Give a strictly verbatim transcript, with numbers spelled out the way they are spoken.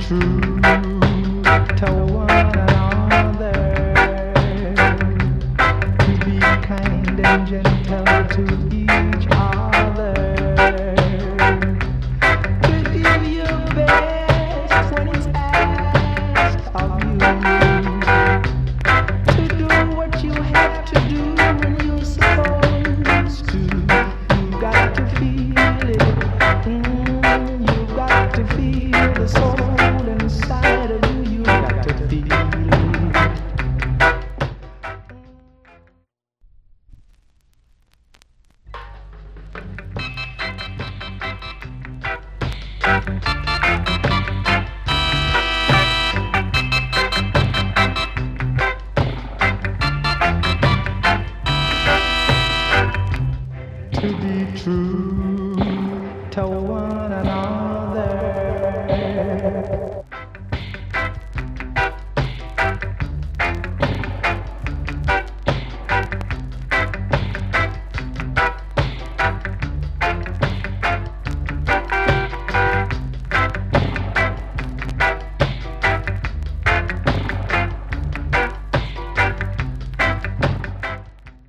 true to one another, to be kind and gentle to each other, to give your best when it's asked of you, to do what you have to do when you're supposed to. You got to feel it. Mm, you got to feel the soul inside of you. You got to feel it. To be true to one another.